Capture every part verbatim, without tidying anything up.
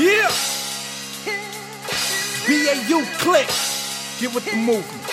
Yeah. B A U click. Get with the movement.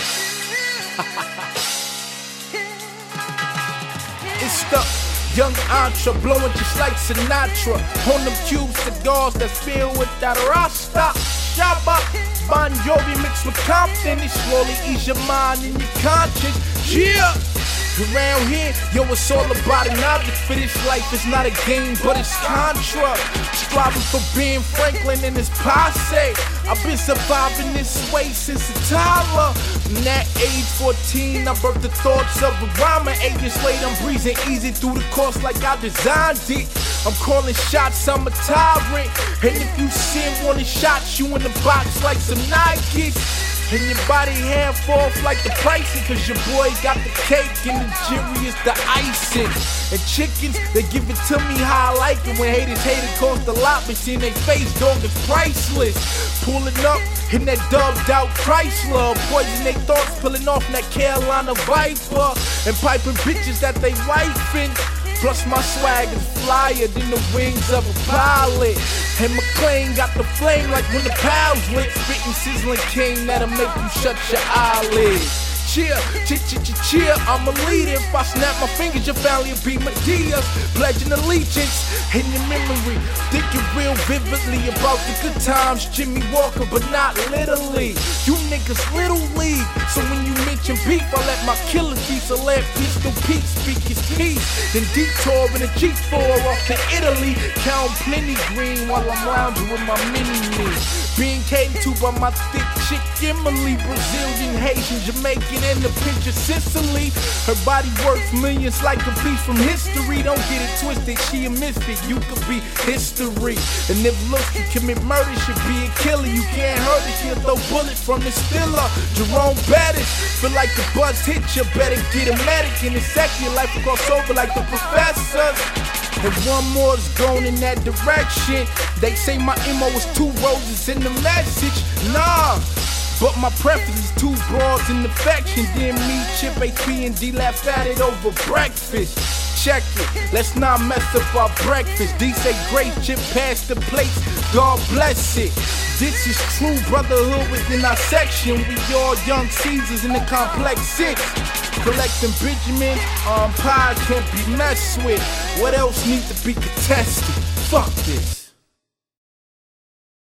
It's the young Entre blowing just like Sinatra. On them cube cigars that's filled with that Rasta. Shabba, Bon Jovi mixed with Compton. It slowly ease your mind and your conscience. Yeah. Around here, yo, it's all about an object for this life. It's not a game, but it's Contra. Striving for Ben Franklin and his posse. I've been surviving this way since a toddler. From that age fourteen, I birthed the thoughts of a rhymer. Eight years later, I'm breezing easy through the course like I designed it. I'm calling shots, I'm a tyrant. And if you see one of shots, you in the box like some Nikes. And your body half off like the pricing, cause your boy got the cake and the jury is the icing. And chickens, they give it to me how I like it. When haters hate it cost a lot, but seeing they face, dog, is priceless. Pulling up in that dubbed out Chrysler, poison they thoughts, pulling off in that Carolina Viper. And piping bitches that they wifing. Plus my swag is flyer than the wings of a pilot. And McLean got the flame like when the pals lit. Spitting sizzling king that'll make you shut your eyelids. Cheer, cheer, cheer, cheer, cheer, I'm a leader. If I snap my fingers, your family will be Medea. Pledging allegiance in your memory. Thinking real vividly about the good times. Jimmy Walker, but not literally. You niggas little league. So when you mention beef, I let my killers be. So let Pistol Pete speak his piece. Then detour in a G four off to Italy. Count plenty green while I'm lounging with my mini-me. Being catered to by my thick chick Emily. Brazilian, Haitian, Jamaican, and the pinch of Sicily. Her body worth millions like a piece from history. Don't get it twisted, she a mystic. You could be history. And if looks can commit murder, should be a killer. You can't hurt her, she'll throw bullets from the stiller. Jerome Bettis, feel like the buzz hit you. Better get a medic in a second. Your life will cross over like the professors. And one more is going in that direction. They say my M O is two roses in the message. Nah, but my preference is two broads in affection. Then me, Chip, A P, and D laugh at it over breakfast. Check it, let's not mess up our breakfast. D say great, Chip pass the plates, God bless it. This is true brotherhood within our section. We all young Caesars in the complex six. Collecting Benjamins on pie can't be messed with. What else needs to be contested? Fuck this.